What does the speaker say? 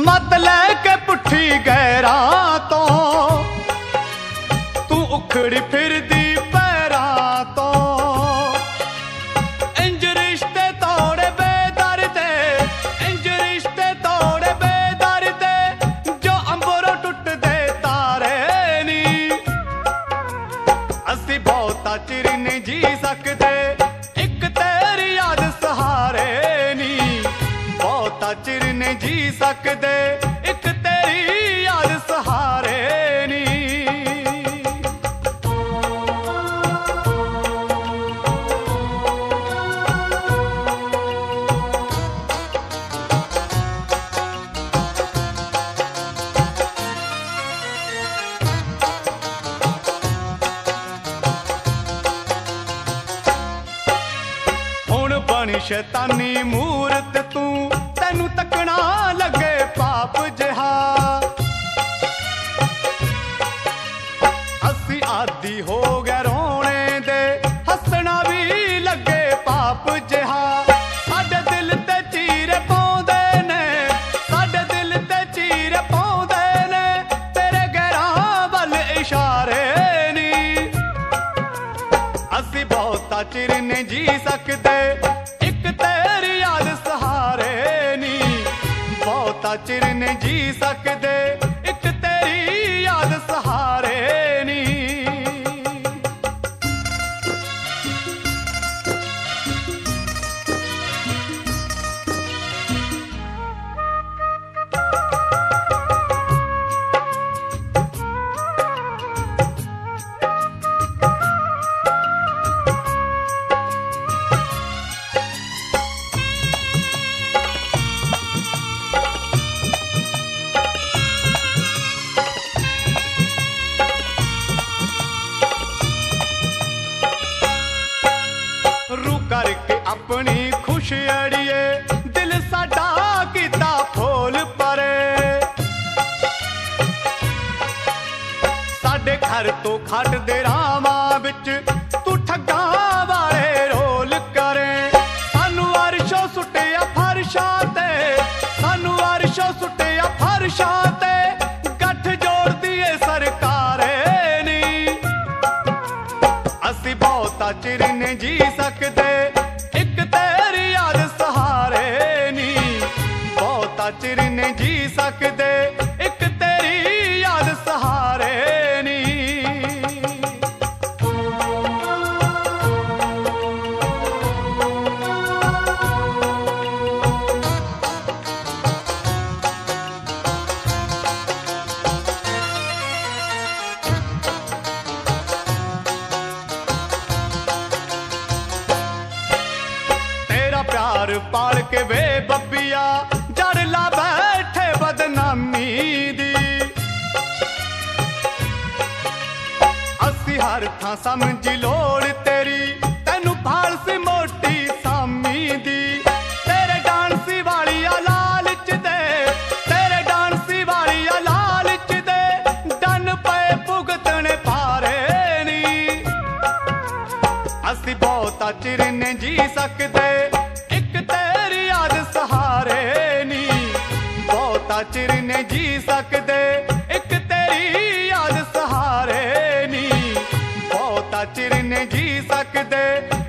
मत लैके पुठी गैरा तो तू उखड़ी फिरदी पैरा तो इंज रिश्ते तोड़े बेदर्दे इंज रिश्ते तोड़े बेदर्दे जो अंबरों टुट दे तारे नी असी बहुता चिर नहीं जी सकते एक तेरी याद सहारे नी बहुता चिर नहीं जी सकते एक तेरी याद सहारे नी हुण बनी शैतानी मूरत तू तैनू तकना लगे पाप जिहा असी आदि हो गए रोने दे हसना भी लगे पाप जिहा साडे दिल ते चीरे पाउंदे ने साडे दिल ते चीरे पाउंदे ने तेरे गैरां वल इशारे नी असी बहुता चिर नहीं जी सकते एक तेरी याद सहारे नी बहुता चिर नहीं जी सकते एक तेरी याद सहारे नी रू करके अपनी खुश अड़िए दिल साडा किता फूल परे साडे घर तो खट दे रामा बिच तू ठगा वाले रोल करे सानू अरशों सुटिया फरशा ते सानू अरशों सुटिया फरशा ते गठ जोड़ दिए सरकारे नी असी बहुता चिर नहीं जी सकते एक तेरी याद सहारे नी बहुता चिर नहीं जी सकते एक तेरी याद सहारे नी प्यार पाल के वे बब्बिया जड़ ला बैठे बदनामी दी असी हर थां समझी लोड़ तेरी तैनू फाल सी मोटी सामी दी तेरे डांसी वाली लालच दे तेरे डांसी वाली लालच दे डन पे भुगतने पारे नी असी बहुता चिर नहीं जी सकते तेरी याद सहारे नी बहुता चिर नहीं जी सकते एक तेरी याद सहारे नी बहुता चिर नहीं जी सकते